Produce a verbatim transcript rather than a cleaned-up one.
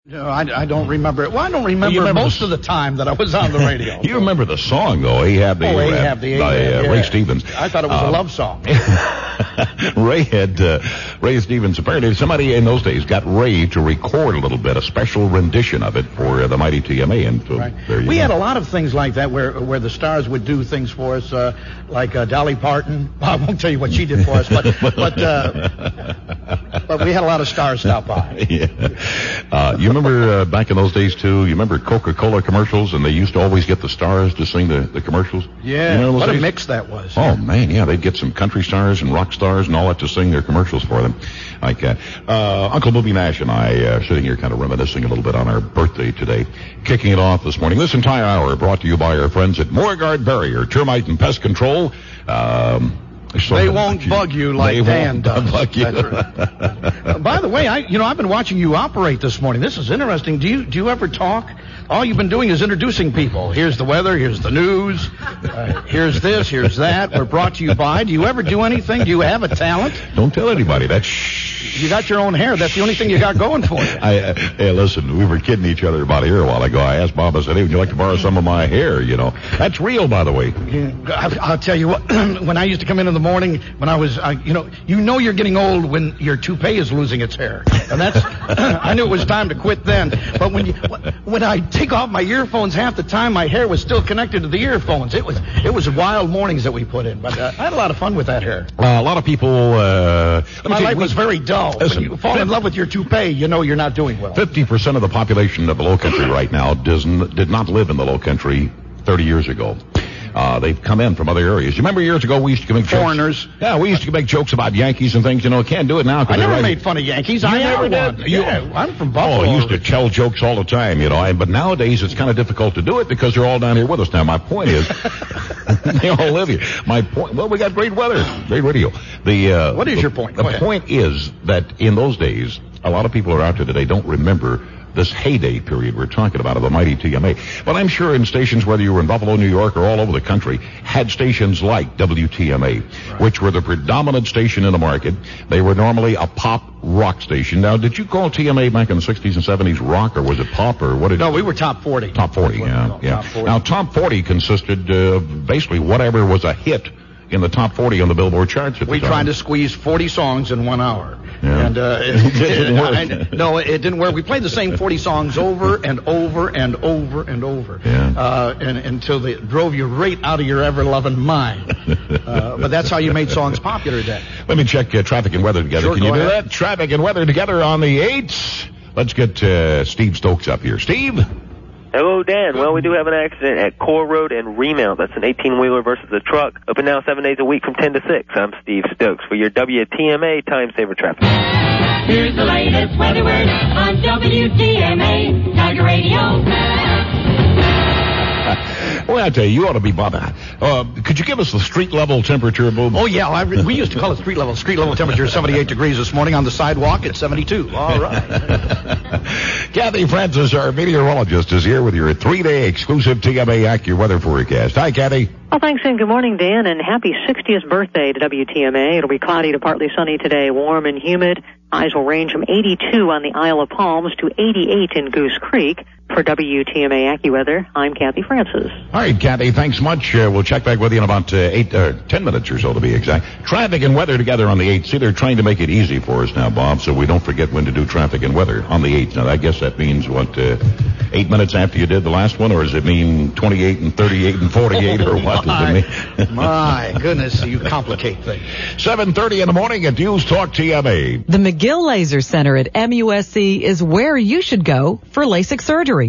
No, I, I don't remember it. Well, I don't remember, you remember most the, of the time that I was on the radio. You remember the song, though. Ahab the oh, Arab. Ahab the Arab, by uh, yeah. Ray Stevens. I thought it was um, a love song. Ray had, uh, Ray Stevens, apparently somebody in those days got Ray to record a little bit, a special rendition of it for uh, the mighty T M A. And so right. there you we go. had a lot of things like that where where the stars would do things for us, uh, like uh, Dolly Parton. I won't tell you what she did for us, but but uh, but we had a lot of stars stop by. Yeah. Uh, you remember uh, back in those days, too, you remember Coca-Cola commercials, and they used to always get the stars to sing the, the commercials? Yeah, you know what days? a mix that was. Oh, man, yeah, they'd get some country stars and rock stars and all that to sing their commercials for them. Like that. Uh, Uncle Booby Nash and I uh, sitting here kind of reminiscing a little bit on our birthday today. Kicking it off this morning. This entire hour brought to you by our friends at Moorguard Barrier, Termite and Pest Control. Um... So they won't you, bug you like Dan does. Bug you. uh, by the way, I you know I've been watching you operate this morning. This is interesting. Do you do you ever talk? All you've been doing is introducing people. Here's the weather. Here's the news. Uh, here's this. Here's that. We're brought to you by. Do you ever do anything? Do you have a talent? Don't tell anybody. That's you got your own hair. That's the only thing you got going for you. I, uh, hey, listen, we were kidding each other about hair a while ago. I asked Bob, I said, hey, would you like to borrow some of my hair? You know, that's real, by the way. Yeah, I'll, I'll tell you what. When I used to come in in the morning, when I was, uh, you know, you know you're getting old when your toupee is losing its hair, and that's. I knew it was time to quit then. But when you, when I take off my earphones, half the time my hair was still connected to the earphones. It was, it was wild mornings that we put in. But uh, I had a lot of fun with that hair. Uh, a lot of people. Uh, my life was very dull. Listen, when you fall in love with your toupee, you know you're not doing well. Fifty percent of the population of the Low Country right now does n- did not live in the Low Country thirty years ago. Uh, they've come in from other areas. You remember years ago we used to make foreigners? Jokes? Yeah, we used to make jokes about Yankees and things. You know, can't do it now. I never right. made fun of Yankees. You I never never did. did. Yeah, I'm from Buffalo. Oh, I used to tell jokes all the time, you know. And, but nowadays it's kind of difficult to do it because they're all down here with us now. My point is, they all live here. My point. Well, we got great weather, great radio. The uh, what is the, your point? The point is that in those days, a lot of people are out there today don't remember this heyday period we're talking about of the mighty T M A. But I'm sure in stations, whether you were in Buffalo, New York, or all over the country, had stations like W T M A, right, which were the predominant station in the market. They were normally a pop rock station. Now, did you call T M A back in the sixties and seventies rock, or was it pop, or what did No, you... we were top forty. Top forty, yeah, yeah. Top forty. Now, top forty consisted of basically whatever was a hit in the top forty on the Billboard charts at we the time. tried to squeeze forty songs in one hour. Yeah. And, uh, it, it didn't work. I, no, it didn't work. We played the same forty songs over and over and over and over. Yeah. Uh, and, until they drove you right out of your ever-loving mind. Uh, but that's how you made songs popular then. Let me check uh, traffic and weather together. Sure, Can you do ahead. that? Traffic and weather together on the eights. Let's get uh, Steve Stokes up here. Steve? Hello, Dan. Well, we do have an accident at Core Road and Remount. That's an eighteen-wheeler versus a truck. Open now seven days a week from ten to six. I'm Steve Stokes for your W T M A Time Saver Traffic. Here's the latest weather word on W T M A Tiger Radio. Well, I tell you, you ought to be bothered. Uh, could you give us the street level temperature, Boob? Oh, yeah. I, we used to call it street level. Street level temperature is seventy-eight degrees this morning. On the sidewalk, it's seventy-two. All right. Kathy Francis, our meteorologist, is here with your three-day exclusive T M A AccuWeather forecast. Hi, Kathy. Well, thanks, and good morning, Dan, and happy sixtieth birthday to W T M A. It'll be cloudy to partly sunny today, warm and humid. Highs will range from eighty-two on the Isle of Palms to eighty-eight in Goose Creek. For W T M A AccuWeather, I'm Kathy Francis. All right, Kathy, thanks much. Uh, we'll check back with you in about uh, eight, uh, ten minutes or so to be exact. Traffic and weather together on the eighth. See, they're trying to make it easy for us now, Bob, so we don't forget when to do traffic and weather on the eighth. Now, I guess that means, what, uh, eight minutes after you did the last one, or does it mean twenty-eight and thirty-eight and forty-eight, oh, or what my, does it mean? My goodness, you complicate things. seven thirty in the morning at News Talk T M A. The McGill Laser Center at M U S C is where you should go for LASIK surgery.